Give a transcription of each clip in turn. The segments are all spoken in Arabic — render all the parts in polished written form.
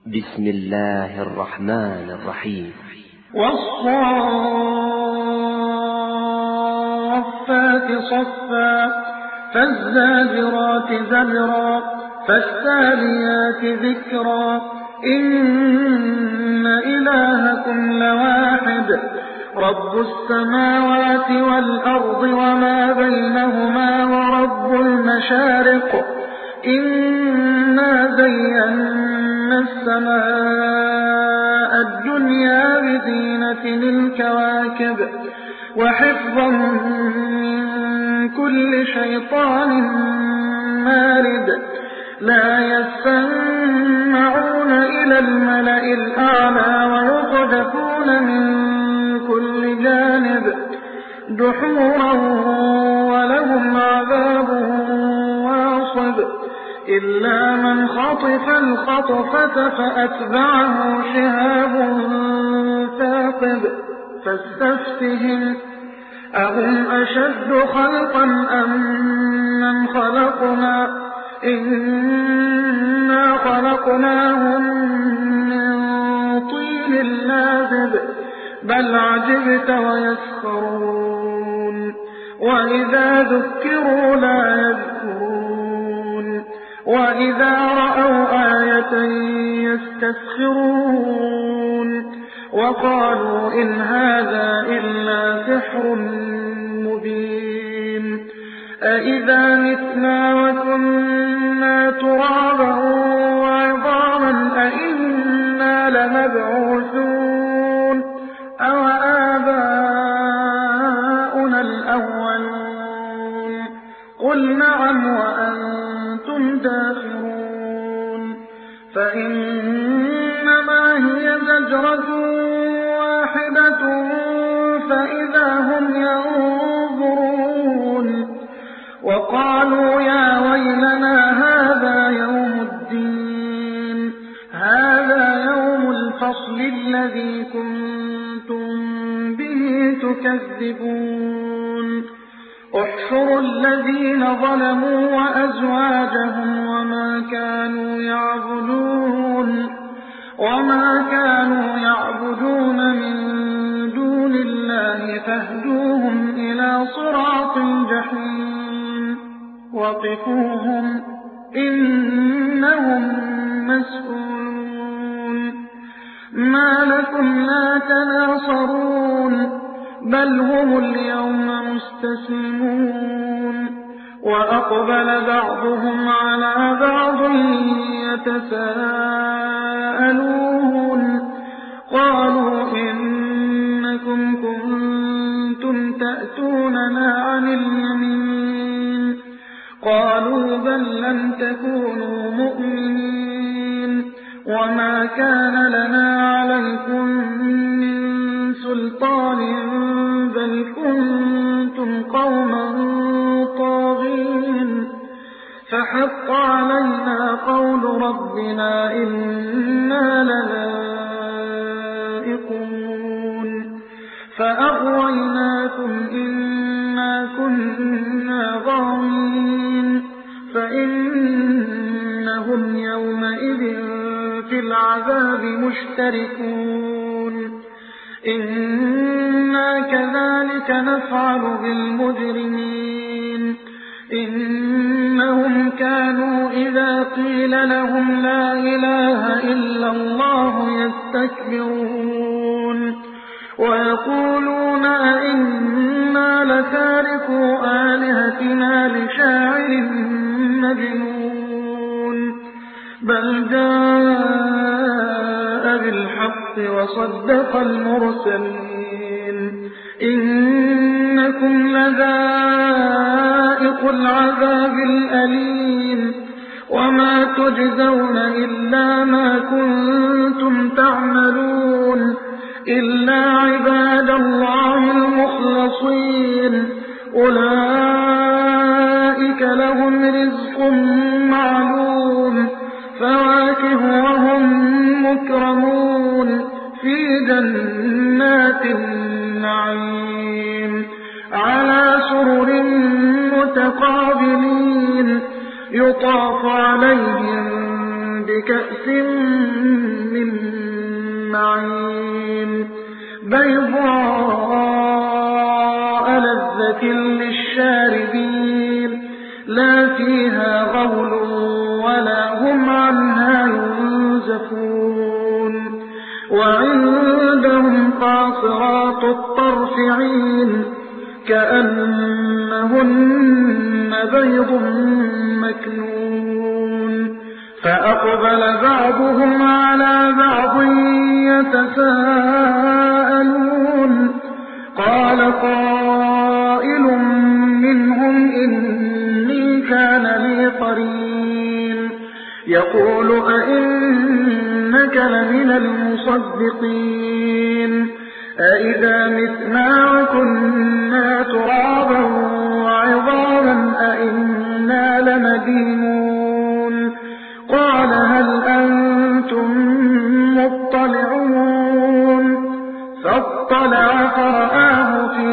بسم الله الرحمن الرحيم. والصافات صفا فالزاجرات زجرا فالتاليات ذكرا إن إلهكم لواحد رب السماوات والأرض وما بينهما ورب المشارق إنا زينا السماء الدنيا بزينة الكواكب وحفظا من كل شيطان مارد لا يسمعون إلى الملأ الأعلى ويقذفون من كل جانب دحورا ولهم عذاب واصب إلا من خطف الخطفة فأتبعه شهاب ثاقب فاستفتهم أهم أشد خلقا أم من خلقنا إنا خلقناهم من طين لازب بل عجبت ويسخرون وإذا ذكروا لا يذكرون وإذا رأوا آية يستسخرون وقالوا إن هذا إلا سحر مبين أإذا متنا وكنا ترابا وعظاما أإنا لمبعوثون أو آباؤنا الأولون قل نعم وأنتم داخرون فإنما هي زجرة واحدة فإذا هم ينظرون وقالوا يا ويلنا هذا يوم الدين هذا يوم الفصل الذي كنتم به تكذبون احشروا الذين ظلموا وأزواجهم وما كانوا يعبدون من دون الله فاهدوهم إلى صراط الجحيم وقفوهم إنهم مسؤولون ما لكم لا تناصرون بل هم اليوم مستسلمون وأقبل بعضهم على بعض يتساءلون قالوا إنكم كنتم تأتوننا عن اليمين قالوا بل لم تكونوا مؤمنين وما كان لنا عليكم من سلطان بل كنتم قوما طاغين فحق علينا قول ربنا إنا لذائقون فأغويناكم إنا كنا غاوين فإنهم يومئذ في العذاب مشتركون إنا كذلك نفعل بالمجرمين إنهم كانوا إذا قيل لهم لا إله إلا الله يستكبرون ويقولون أئنا لتاركو آلهتنا لشاعر مجنون بل جاء بالحق وصدق المرسلين إنكم لذائق العذاب الأليم وما تجزون إلا ما كنتم تعملون إلا عباد الله المخلصين أولئك لهم رزق معلوم فواكه وهم مكرمون في جنات النعيم على سرر متقابلين يطاف عليهم بكأس بيضاء لذة للشاربين لا فيها غول ولا هم عنها ينزفون وعندهم قاصرات الطرف عين كأنهن بيض مكنون فأقبل بعضهم على بعض يتساءلون قال قائل منهم إني كان لي قرين يقول أئنك لمن المصدقين أئذا متنا وكنا ترابا وعظاما أئنا لمدينون قال هل أنتم مطلعون فاطلع فرآه في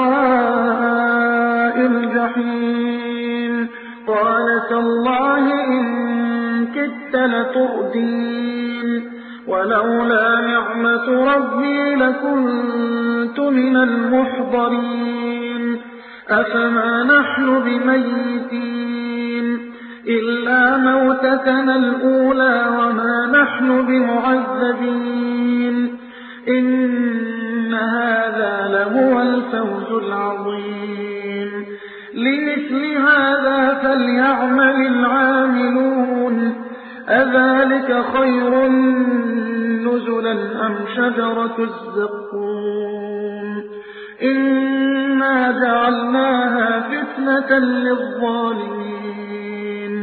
سواء الجحيم قال تالله إن كدت لتردين ولولا نعمة ربي لكنت من المحضرين أفما نحن بميتين إلا موتتنا الأولى وما نحن بمعذبين إن هذا لهو الفوز العظيم لمثل هذا فليعمل العاملون أذلك خير نزلا أم شجرة الزقوم إنا جعلناها فتنة للظالمين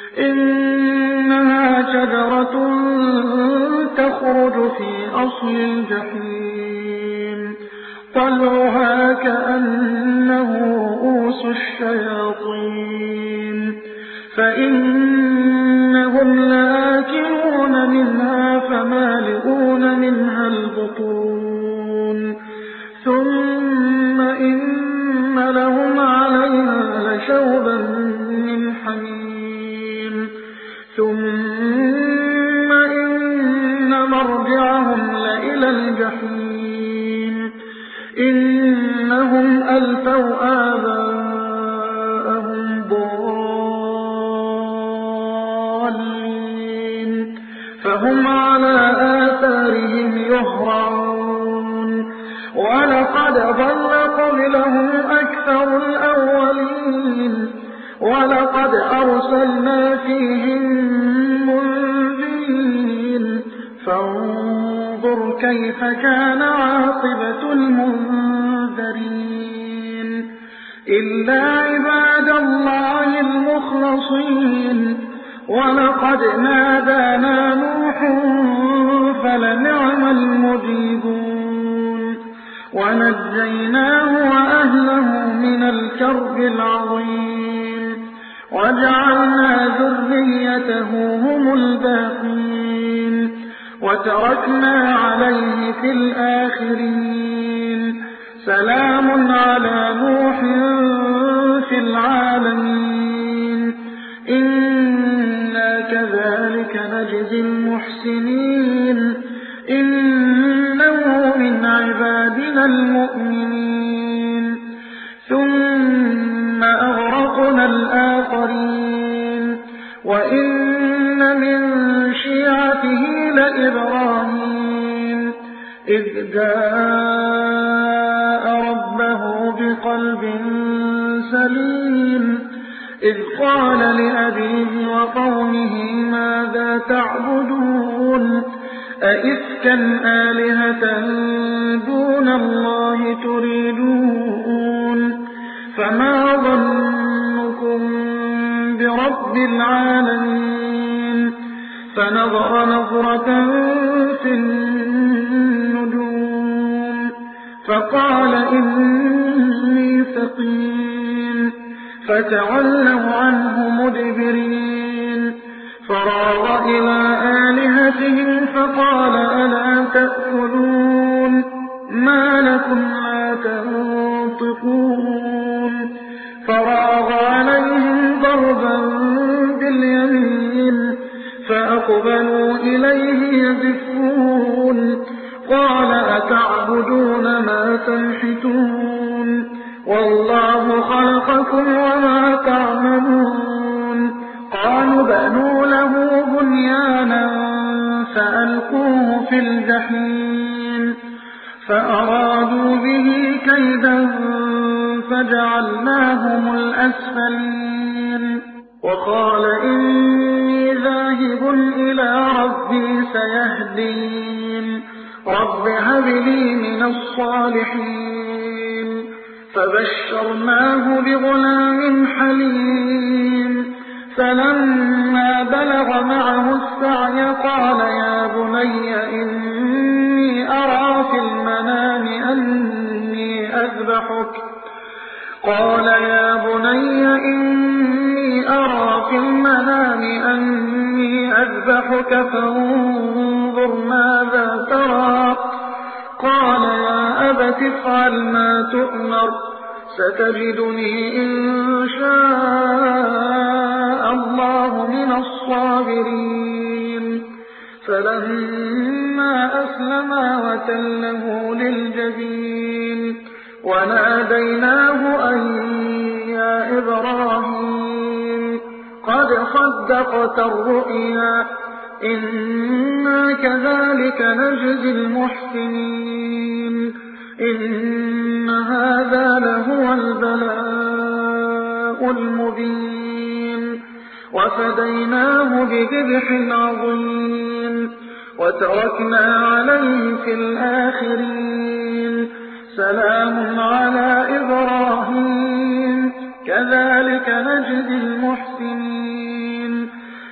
إنها شجرة تخرج في أصل الجحيم طلعها كأنه رؤوس الشياطين فإنهم لآكلون منها فمالئون منها البطون ثم إن لهم عليها لشوبا من حميم ثم إن مرجعهم لإلى الجحيم إنهم ألفوا آباءهم ضالين فهم على آثارهم يهرعون ولقد ضل قبلهم أكثر الأولين ولقد أرسلنا فيهم منذرين فانظر كيف كان عاقبة المنذرين إلا عباد الله المخلصين ولقد نادانا نوح فلنعم المجيبون ونجيناه وأهله من الكرب العظيم وجعلنا ذريته هم الباقين وتركنا عليه في الآخرين سلام على نوح في العالمين إنا كذلك نجزي المحسنين إنه من عبادنا المؤمنين ثم أغرقنا الآخرين وإن من شيعته لإبراهيم إذ جاء ربه بقلب سليم إذ قال لأبيه وقومه ماذا تعبدون أئفكا آلهة دون الله تريدون فما ظنكم برب العالمين فنظر نظرة في النجوم فقال إني سقيم فتولوا عنه مدبرين فراغ إلى آلهتهم فقال ألا تأكلون ما لكم لا تنطقون فراغ عليهم ضربا باليمين فأقبلوا إليه يزفون قال أتعبدون فألقوه في الجحيم فأرادوا به كيدا فجعلناهم الأسفلين وقال إني ذاهب إلى ربي سيهدين رب هب لي من الصالحين فبشرناه بغلام حليم فلما بلغ معه السعي قال يا بني إني أرى في المنام أني أذبحك فانظر ماذا ترى قال يا أبت افعل ما تؤمر ستجدني إن شاء الله من الصابرين فلما أسلما وتله للجبين وناديناه أن يا إبراهيم قد صدقت الرؤيا إنا كذلك نجزي المحسنين إن هذا لهو البلاء المبين وفديناه بذبح عظيم وتركنا عليه في الآخرين سلام على إبراهيم كذلك نجزي المحسنين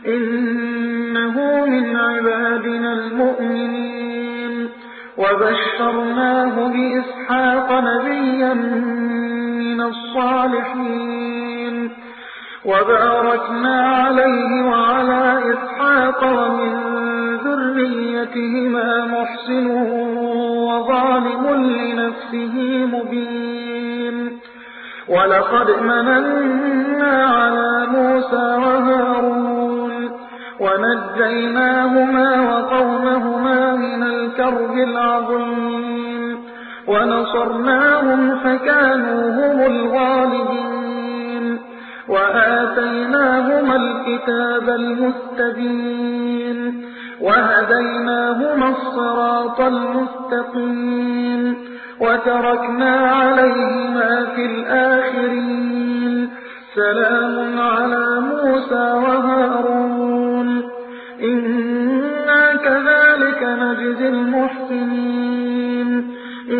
إنه من عبادنا المؤمنين وبشرناه بإسحاق نبيا من الصالحين وباركنا عليه وعلى إسحاق ومن ذريتهما محسن وظالم لنفسه مبين ولقد مننا على موسى وهارون ونجيناهما وقومهما من الكرب العظيم ونصرناهم فكانوا هم الغالبين وآتيناهما الكتاب المستبين وهديناهما الصراط المستقيم وتركنا عليهما في الآخرين سلام على موسى وهارون إنا كذلك نجزي المحسنين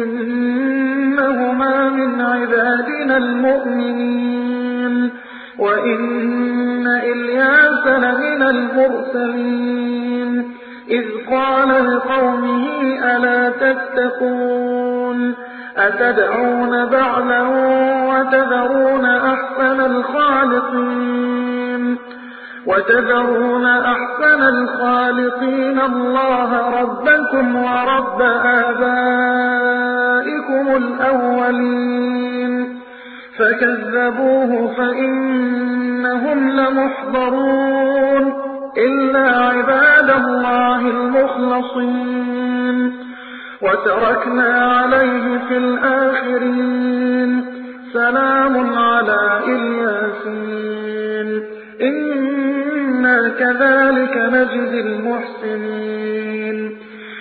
إنهما من عبادنا المؤمنين وإن إلياس لمن المرسلين إذ قال لقومه ألا تتقون أتدعون بعلا وتذرون أحسن الخالقين الله ربكم ورب آبائكم الأولين فكذبوه فإنهم لمحضرون إلا عباد الله المخلصين وتركنا عليه في الآخرين سلام على الياسين إنا كذلك نجزي المحسنين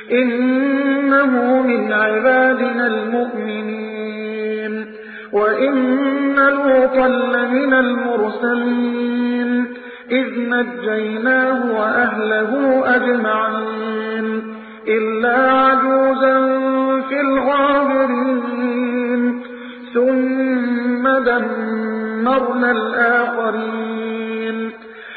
إنه من عبادنا المؤمنين وإن لوطا لمن المرسلين إذ نجيناه وأهله أجمعين إلا عجوزا في الغابرين ثم دمرنا الآخرين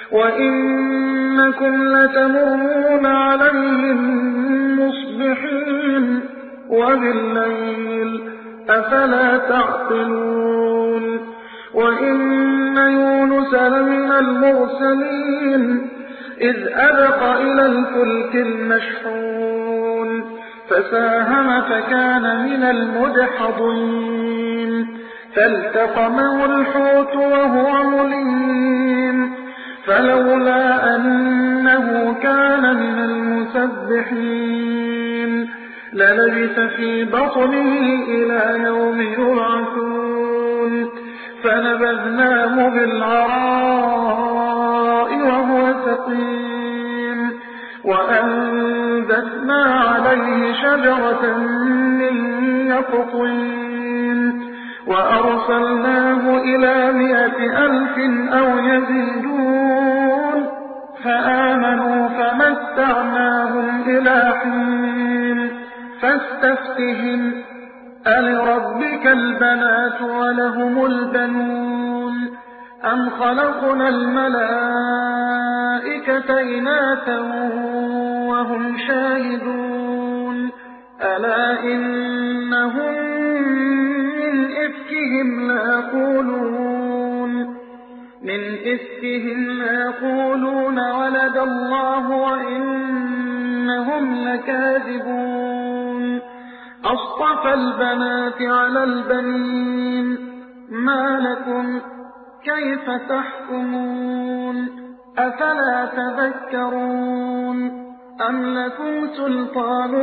وإنكم لتمرون عليهم مصبحين وبالليل أفلا تعقلون وإن يونس لمن المرسلين إذ أبق إلى الفلك المشحون فساهم فكان من المدحضين فالتقمه الحوت وهو مليم فلولا أنه كان من المسبحين للبث في بطنه إلى يوم يبعثون فنبذناه بالعراء وهو سقيم وأنبتنا عليه شجرة من يقطين وأرسلناه إلى 100,000 أو يزيدون فآمنوا فمتعناهم إلى حين فاستفتهم ألربك البنات ولهم البنون أم خلقنا الملائكة إناثا وهم شاهدون ألا إنهم من إفكهم ليقولون ولد الله وإنهم لكاذبون أصطفى البنات على البنين ما لكم كيف تحكمون أفلا تذكرون أم لكم سلطان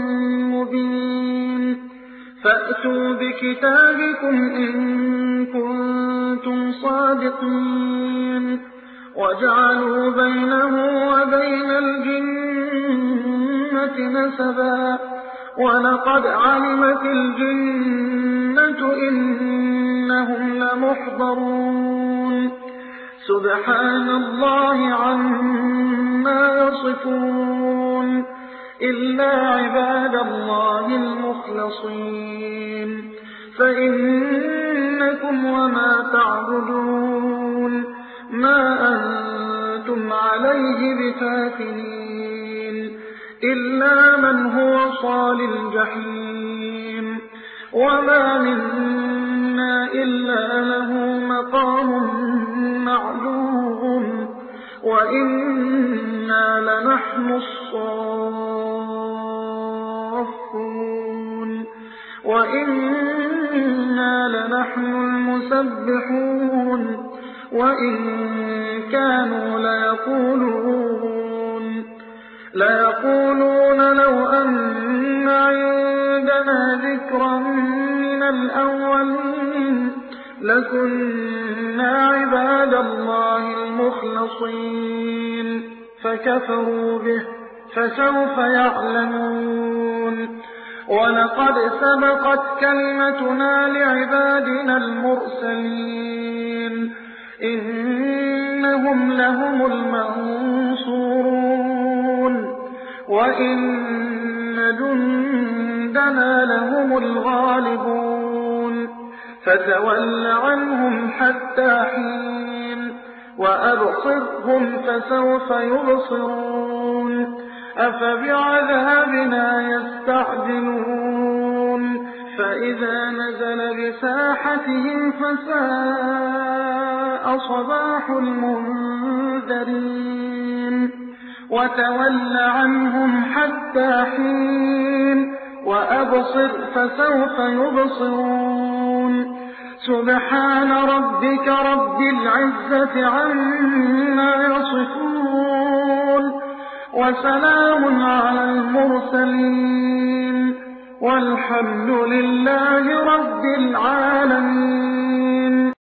مبين فأتوا بكتابكم إن كنتم صادقين وجعلوا بينه وبين الجنة نسبا ولقد علمت الجنة إنهم لمحضرون سبحان الله عما يصفون إلا عباد الله المخلصين فإنكم وما تعبدون ما أنتم عليه بفاتنين إلا من هو صال الجحيم وما منا إلا له مقام معلوم وإنا لنحن الصافون وإنا لنحن المسبحون وإن كانوا ليقولون لو أن عندنا ذكرا من الأولين لكنا عباد الله المخلصين فكفروا به فسوف يعلمون ولقد سبقت كلمتنا لعبادنا المرسلين إنهم لهم المنصورون وإن جندنا لهم الغالبون فتول عنهم حتى حين وأبصرهم فسوف يبصرون أفبعذابنا يستعجلون فإذا نزل بساحتهم فساء صباح المنذرين وتول عنهم حتى حين وأبصر فسوف يبصرون سبحان ربك رب العزة عما يصفون وسلام على المرسلين والحمد لله رب العالمين.